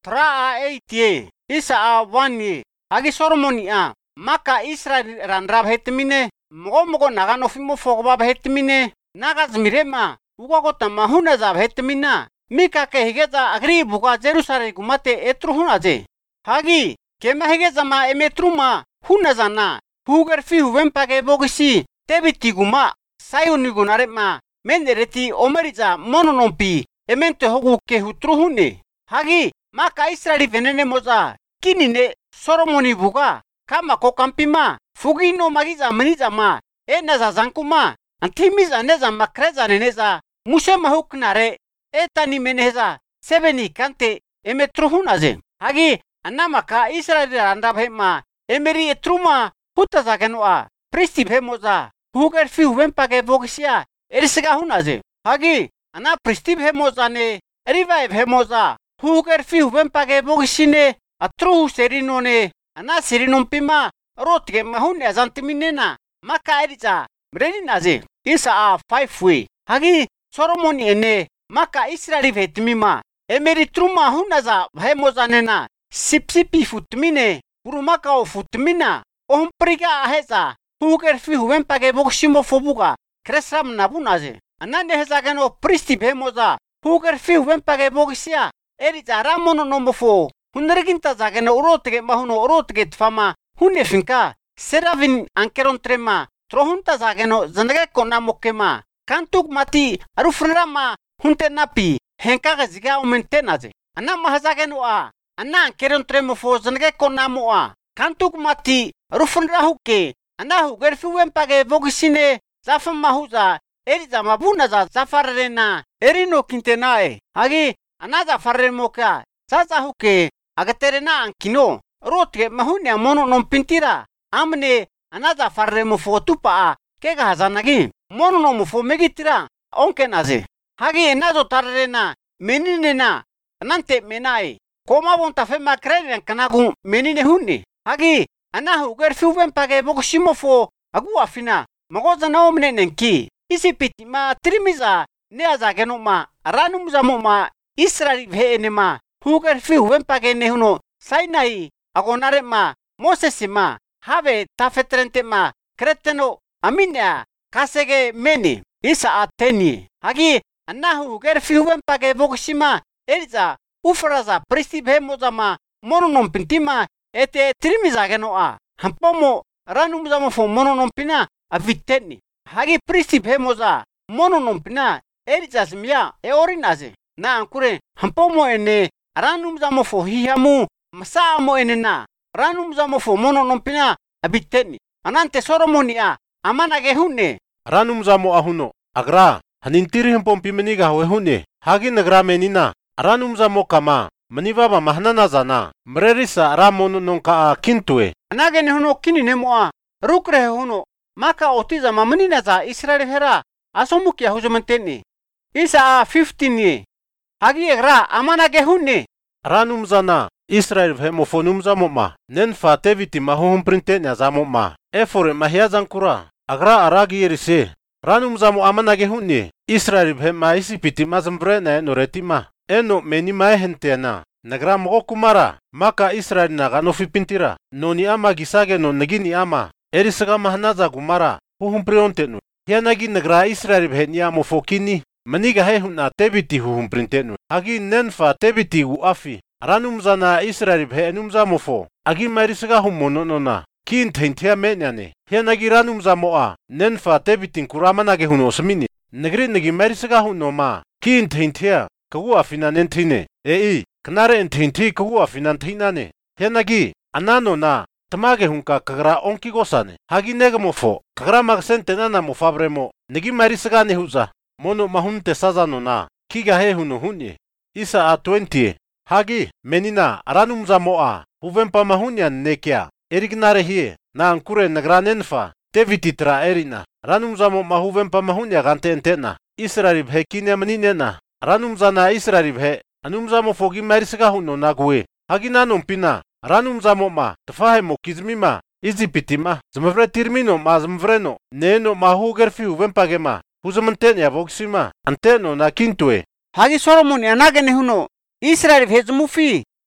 Traa 8 isa 1 hagi Solomoni maka Israel randrab hetmine mogo nagano fimo fogba hetmine nagas mirema ugo tama huna zab hetmina mika ke higeza agri buga Jerusalem gumate etruhunaje hagi kema higeza ma emetruma hunazana huger fi huwempage bogisi tebiti guma sayuni gunare ma mendereti omeriza mononompi emente hogu ke hutruhune hagi maka Israel venene moza kinine Solomoni buga kama kokampima fugino magiza maniza ma enaza zankuma antimiza neza makreza neneza mushema huknare etani meneza seveni kante emetruhunaze hagi anamaka Israel andabhema emeri etruma hutazagenoa pristi bhemoza huger fi huwempage bogisia erisiga hunaze hagi ana pristi bhemoza ne revive bhemoza huger fi huwempage bogisine atru serinone ana serinompima rotge mahune azantiminena maka eriza mreninaze isa 5 hagi Solomoni ene maka Israel vetmima emeri truma hunaza bhemoza nena sipsipi futmine urumaka o futmina ompriga aheza huger fi huwempage bogshimo fobuga kresam nabunaze anane hezageno pristi bhemoza huger fi huwempage bogisia eriza ramono nomofo hunreginta zageno urotge mahuno urotge tfama hunefinka seravin ankerontrema trohunta zageno zandage kona mokema kantuk mati aruframa hunte napi henka ziga umentenaze anama hazageno anna ankerontremo fo zandage kona moa kantuk mati arufra huke anna huger fi huwempage bogisine zafam mahuza eriza mabuna za zafarrena erino kintenae hagi anaza farremoka sasa huke agaterena ankino rotge mahunya mono nompintira amne anaza farremo fotupa kega hazanagi mono nomfo megitira onkenaze hagi enazo tarrena meninena nante menai koma bonta fema krenen kanagu menine hunni hagi ana huger fi huwempage bogshimofo agu afina magoza naomne nenki isipiti ma trimiza neazageno ma ranumza ma Israel veenema huger fi huwempage nehuno Sinai agonare ma Moses ma have tafetrente ma kreteno aminia kasege meni isa ateni hagi anna huger fi huwempage bogshima eriza ufraza pristi bhemoza ma mononom pintima ete trimiza genoa hampomo ranumza mo fo mononom pina aviteni hagi pristi bhemoza mononom pina eriza smia eorinaze na ankure hampomo ene ranum zamofo hihamu masamo enena ranum zamofo mononompina abiteni anante Solomoni amanage hunne ranum zamo ahuno agra hanintiri himpompimenigah wehune hagi nagra menina ranum zamo kama maniva mahnana zana mrerisa ramono nonka kintue anage ne huno kinine moa rukre huno maka otiza mamanina za Israel hera asomukia hujumanteni isa 15 hagi egra amanage hunne ranum zana Israel hemofonum zamoma nen fateviti mahum printenya zamoma efore mahia zankura agra aragi yerise ranum zamo amanage hunne Israel hema isipiti mazambrena noretima eno menima hentena nagra mogo kumara maka Israel nagano fipintira noni ama gisage no nagini ama erisaga mahnaza gumara huhumpriontenu hianagi nagra Israel henya mofokini maniga hehuna tebiti huhumprintenu agi nenfa tebiti uafi ranum zana Israel henum zamofo agi marisaga humononona kin thenthia menyane hianagi ranum zamoa nenfa tebitin kuramanage huno smini nagri nagi marisaga hunoma kin thenthia kagu afina nenthine knare enthinthi kagu afina thinane hianagi anano na tamage hunka kagra onki gosane hagi negamofo kagra magsentena na mofabremo nagi marisaga ne huza mono mahunte sazano na kiga he huno hunye isa 20 hagi menina ranum zamoa huvempa mahunya nekia erignare hie na ankure nagranenfa tevititra erina ranum zamo mahuvempa mahunya gantentena Israel bhekine maninena ranum zana Israel bhe anum zamo fogi marisaga huno nagwe hagi nanum pina ranum zamo ma tfahe mokizmima izipitima zmvre tirmino ma zmvreno neno mahuger fi huvempagema huzamantenya voksima anteno na kintue hagi Solomoni anage ne huno Israel hezmufi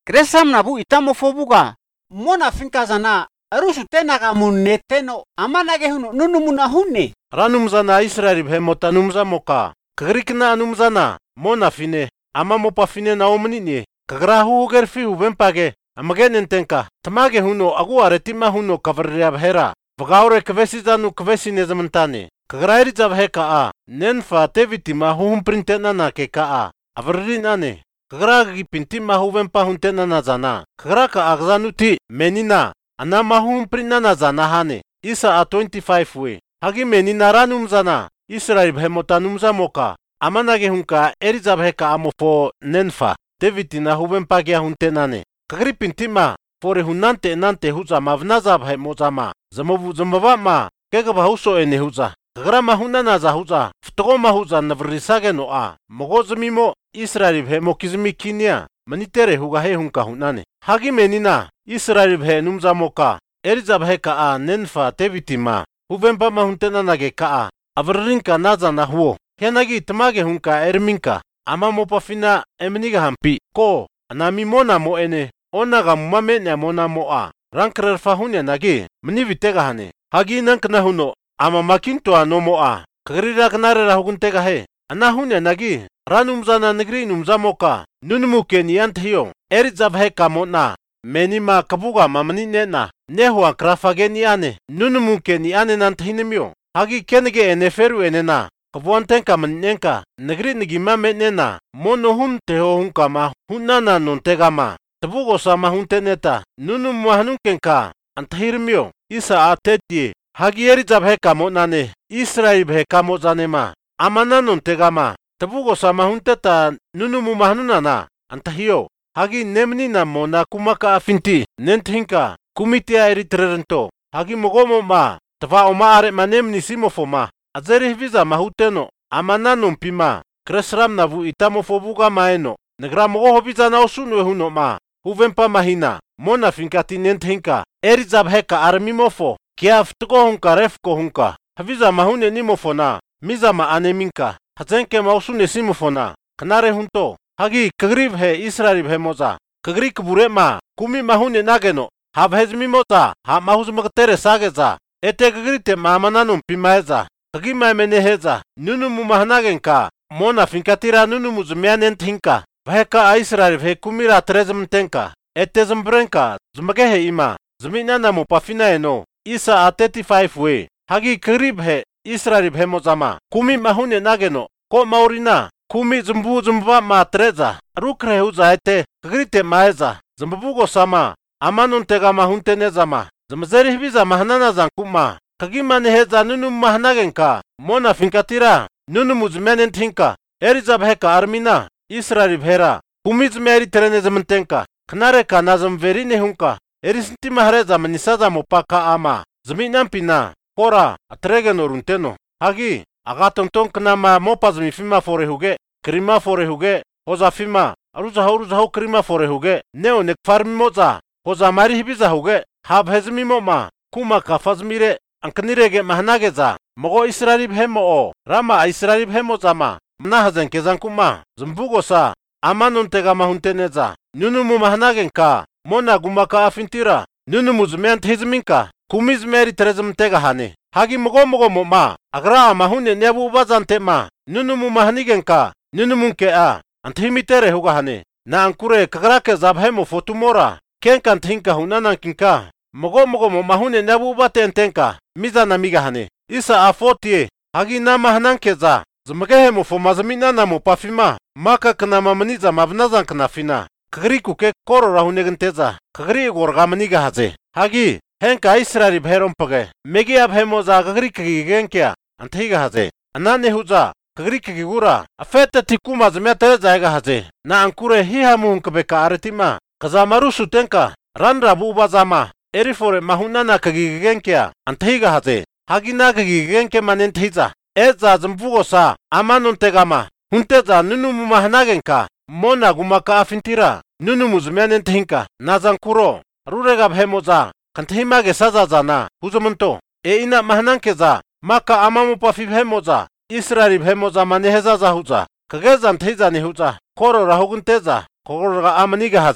Kresam nabu itamo fobuga. Mona finkazana. Arusu tena kamunne teno. Amanage huno nunumuna hunne. Ranumzana Israel bhemota numza moka. Kagrikna anumzana. Mona fine. Ama mopa fine na omnini. Kagrahu ugerfi ubempage. Amagenentenka. Tamage huno agu aretima huno kavriya bhera. Vagaure kvesizanu kvesine zamantane. Kagrairi zabheka a. Nenfa tevitima huhum printena na ke ka a. Avrinane. Kagragi pintima huvempa huntena na zana. Kagraka agzanuti menina. Anama huhum printana zana hane. Isa a 25 we. Hagi menina ranum zana. Israel bhemota numza moka. Amanage hunka erizabheka amofo nenfa. Tevitina huvempa gya huntenane. Kagri pintima. Fore hunante nante huza mavnazabhe mozama. Zamovu zamavama. Kegaba huso ene huza. Kagrama hunana za huza. Ftogoma huza navrisage no a. Mogozmimo Israel bhemo kizmi kinya. Manitere hugahe hunka hunane. Hagi menina. Israel bhe numza moka. Erizabhe ka a nenfa tevitima. Huvempa mahuntena nage ka a. Avrinka naza na huo. Henagi tamage hunka erminka. Ama mopafina emniga hampi. Ko. Anami mona mo ene. Onaga mumamenya mona mo a. Rankrer fahunya nage. Mnivitega hane. Hagi nankna huno. Ama makinto ano mo a. Kagrira kanare rahuguntega he. Anahunya nagi. Ranumzana negri numzamoka. Nunumuke niyantiyo. Erizabhe ka mona. Menima kabuga mamani na. Nehua krafage ni ane. Nunumuke ni ane nantihinemyo. Hagi kenege eneferu enena. Kabuantenka manenka. Negri nigima menena. Mono hun teho hunka ma. Hunana nontega ma. Tabugo sama hunteneta. Nunum mahanunkenka. Antahirimyo. Isa ateti. Hagi erizabhe ka monane. Israel bhe ka mozanema. Amana nontega ma. Tabugo sama hunteta. Nunumu mahanunana. Antahiyo. Hagi nemnina mona kumaka afinti. Nenthinka. Kumitia eritrerento. Hagi mogomo ma. Tava oma are manemni simofo ma. Azeri viza mahuteno. Amana numpima. Kresram navu itamofobuga maeno. Negra mogo viza na osunwe huno ma. Huvempa mahina. Mona finkati nenthinka. Erizabheka armimofo. Kia ftuko hunka refko hunka. Haviza mahune nimofona. Miza ma aneminka. Hazenke mausune simofona. Kanare hunto. Hagi kagrib he Israel he moza. Kagri kubure ma. Kumi mahune nageno. Habhezmi moza. Ha mahuz magtere sageza. Ete kagrite mamananum pimaeza. Kagima meneheza. Nunumu mahanagenka. Mona finkatira nunumu zmianen tinka. Vaheka Israel he kumira trezmtenka. Ete zmbrenka. Zmagehe ima. Zminana mu pafina eno. Isa a 35 we. Hagi kagrib he Israel he mozama. Kumi mahune nageno. Ko maurina. Kumi zumbu zumba ma treza. Rukre huza ete. Kagrite maeza. Zmbugo sama. Amanun tega mahuntenezama. Zmzeri hibiza mahanana zankuma. Kagima neheza nunum mahanagenka. Mona finkatira. Nunum uzmenen tinka. Erizabheka armina. Israel bhera. Kumizmeri trenezmentenka. Knareka nazam verine hunka. Erisinti mahreza manisaza mopaka ama. Zminampina. Kora. Atregeno runteno. Hagi. Agatonton knama mopazmi fima forehuge. Krima forehuge. Hoza fima. Aruzaho krima forehuge. Neo nek farmimoza. Hoza mari hibiza huge. Habhezmimo ma. Kuma kafazmire. Ankanirege mahanageza. Mogo Israel hemo o. Rama Israel hemo zama. Mnahazen kezankuma. Zumbugo sa. Amanun tega mahunteneza. Nunumu mahanagenka. Mona gumaka afintira. Nunumu zmeant hizminka. Kumizmeri trezmtega hane. Hagi mogo ma. Agra mahune nebu bazante ma. Nunumu mahanigenka. Nunumunke a. Antimitere huga hane. Na ankure kagrake zabhemo fotumora. Kenkan tinka hunanankinka. Mogo mahune nebu batentenka. Miza namiga hane. Isa a 40. Hagi na mahanankeza. Zmagehemo fo mazamina namo pafima. Maka kana mamaniza mavnazan kana fina. Kagri kuke koro rahunegenteza. Kagri gorgamaniga haze. Hagi. Henka Israel bherompage. Megi abhemo za kagri kagigenkia. Antiga haze. Anane huza. Kagri kagigura. Afete tikuma zmetere zaiga haze. Na ankure hihamun kabeka aretima. Kazamarusu tenka. Ranra buba zama. Erifore mahunana kagigenkia. Antiga haze. Hagina kagigenke manentiza. Eza zmbugo sa. Amanun tegama. Hunteza nunumu mahanagenka. Mona gumaka afintira. Nunumu zmenentinka. Nazankuro. Rurega bhemoza. Kantihimage sazazana. Huzamunto. Ina mahanankeza. Maka amamu pafibhemoza. Israel bhemoza maneheza zahuza. Kagezan tiza nehuza. Koro rahugunteza. Koro amaniga haze.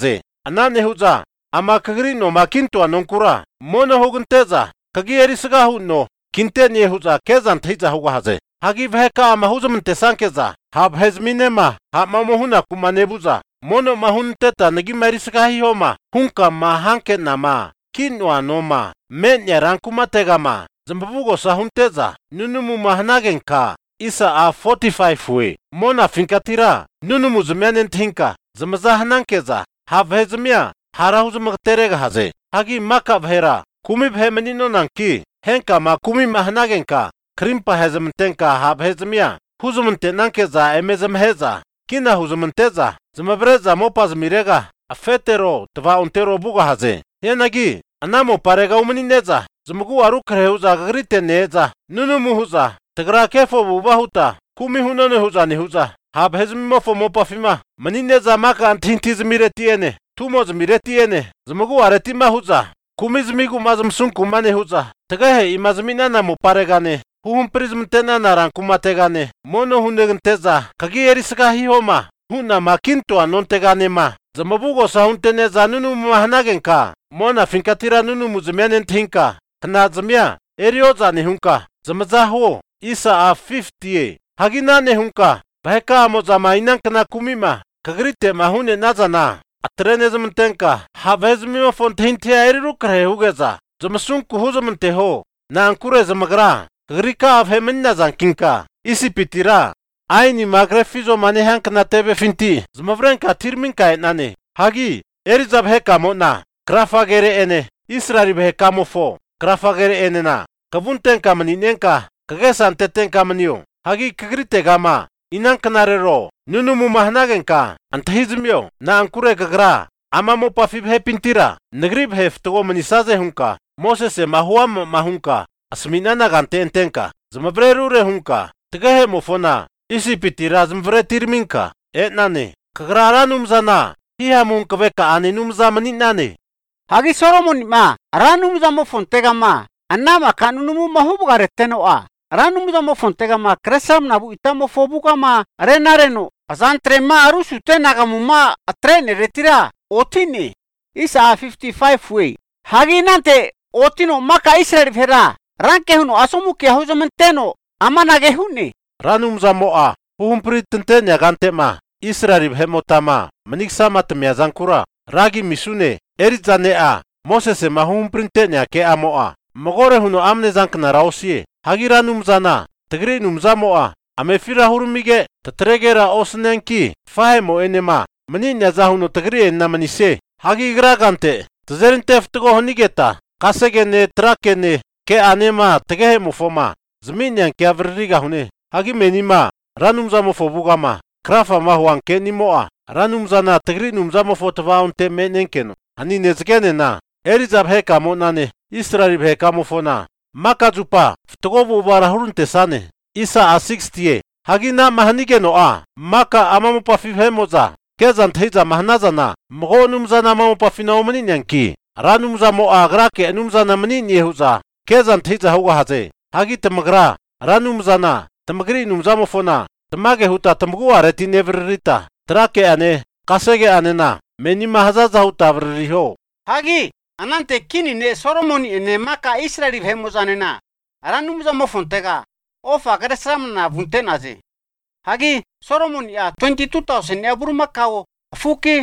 anane huza ama kagri no makinto anonkura mono hognteza kagi erisga hunno kinteni huza kezan thiza huga haze hagi vheka ama huzumte sankeza hab hezminema hamamohuna kumanebuza mono mahunteta nagi merisga hihoma hunka mahanke nama kinwa noma menya rankumategama zambugo sahunteza nunumu mahnagenka isa a 45 we mona finkatira nunumu zmyanen thinka zamazahnankeza havhezmya harahuzmagterega haze hagi maka bhera kumi bhemenino nanki henka ma kumi mahnagenka krimpa hezmtenka havhezmya huzumte nankeza emezmheza kina huzumteza zmabreza mopaz mirega afetero tva untero buga haze yenagi anamo parega umnineza zmugu arukreuza griteneza nunumu huza tagra kefo bubahuta kumi hunone huza ni huza hab hezmofo mopafima manineza maka anthintiz miretiene tumoz miretiene zmugu aretima huza kumi zmigu mazmsun kumane huza tagahe imazmina namo paregane huhum prismtena naran kumategane mono hunegnteza kagi erisga hihoma huna makinto anontegane ma zamabugo sahunteneza nunu mahnagenka mona finkatira nunu muzmyanen thinka knazmya erioza ne hunka zamazaho isa a 50 hagina ne hunka baheka mozama inankna kumima kagrite mahune nazana atrenezmtenka havezmio fonthintia eriru kre hugeza zamasunku huzumteho na ankure zamagra kagrika afhemenna zankinka isi pitira aini magrefizo manehank na tebe finti zmavrenka tirminka nane hagi erizab heka mona krafagere ene israri bheka mofo krafagere ene na kavuntenka maninenka kagesantetenka manio hagi kagrite gama inankanarero nunumu mahnagenka antahizmyo na ankure gagra amamo pafibhe pintira nagrib heftogo manisaze hunka mosese mahuam mahunka asminana gantentenka zmabrerure hunka tgahe mofona isi pitira zmvre tirminka etnane kagraranum zana hihamun kveka aninum zamaninane hagi soromon ma ranum zamo fontegama annama kanunumu mahubugareteno ranum zamo fontegama kresam nabu itamo fobugama renareno azantrema arusu tenagamuma atrene retira otini isa 55 we hagi nante otino maka israel vera ranke huno asomu ke hozamanteno amanage hunni ranum zamoa huhumpritente nyagantema israel hemotama maniksamat miazankura ragi misune erizanea mosese mahumprinte nyake amoa mogore huno amne zankna rausie hagi ranum zana tagri numzamoa amefira hurmige tatregera osnenki fahemo enema mani nyazahuno tagri enna manise hagi gragante tzerinte ftgo honigeta kasegene trakene ke anema tgehe mufoma zminyan ke avriga hune hagi menima ranum zamo fobugama krafa mahuanke nimoa ranum zana tagri numzamo fotvaunte menenkeno ani nezgene na erizab heka monane israel heka mofona makazupa ftgobu barahurunte sane isa a 60 hagina mahnigeno maka amamu pafifhemoza kezan thiza mahnazana mgonum zana mamu pafinomani nyanki ranum zamo agrake num zana mani yehuza kezan thiza huga haze hagi tamagra ranum zana tamagri num zamo fona tamage huta tamgu areti nevrita trake ane kasege anena menima hazaza huta vrriho hagi anante kini ne soromoni ene maka israeli vemozanena ranum zamo fontega ofa gresam na vuntenaze hagi soromoni 22,000 ya burmakao fuki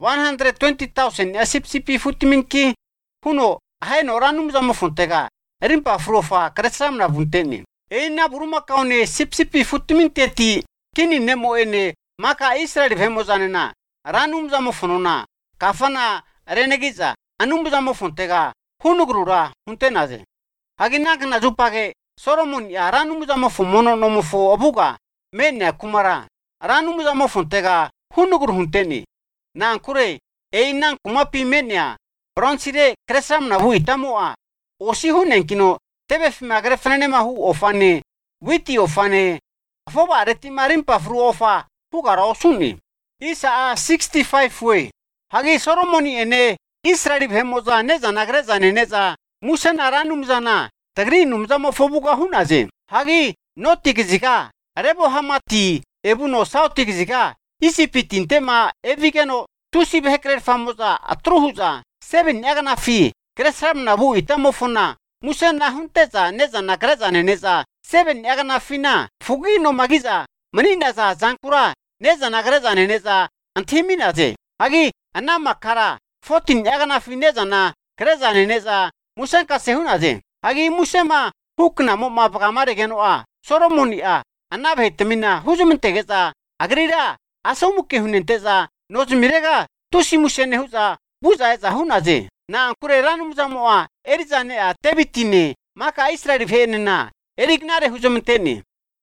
120,000 ya sipsipi futiminki huno haino ranum zamo fontega rimpa frofa gresam na vunteni eina burmakao ne sipsipi futiminteti kini nemo ene maka israeli vemozanena ranum zamo fonona kafana renegiza anum zamo fontega hunugrura huntenaze hagina kana zupage soromon ya ranum zamo fomono nomofo obuga menya kumara ranum zamo fontega hunugru hunteni nankure einan kumapi menya bronsire kresam na huitamoa osi hunenkino tebe fimagre frene mahu ofane witi ofane afoba reti marimpa fru ofa hugara osuni isa a 65 we hagi soromoni ene israeli vhemoza neza nagreza neza musena ranum zana tagri numzamo fobuga hunaze hagi notikizika rebo hamati ebuno sautikizika isi pitintema evigeno tusi behekrer famosa atruhuza 7 yagana fi kresram na bu itamofona musa na hunteza neza na kreza neza 7 yagana fina fugino magiza manina za zankura neza na kreza neza antimina ze agi anama kara 14 yagana fi neza na kreza neza musa ka sehuna ze agi musema hukna mo ma pagamare genoa soromonia anabhetemina huzumentegeza agrira asomuke hunenteza nozmirega tusi musene huza buza eza hunaze na kure ranumza moa erizane a tebitine maka Israel venena erignare huzumenteni